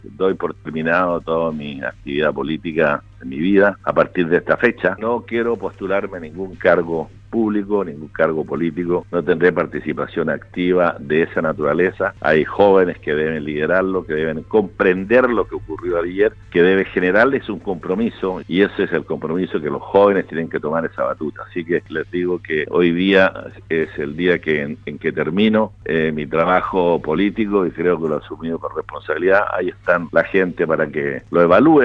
doy por terminado toda mi actividad política en mi vida a partir de esta fecha. No quiero postularme a ningún cargo público, ningún cargo político, no tendré participación activa de esa naturaleza. Hay jóvenes que deben liderarlo, que deben comprender lo que ocurrió ayer, que debe generarles un compromiso, y ese es el compromiso que los jóvenes tienen que tomar esa batuta. Así que les digo que hoy día es el día en que termino mi trabajo político, y creo que lo he asumido con responsabilidad. Ahí están la gente para que lo evalúe.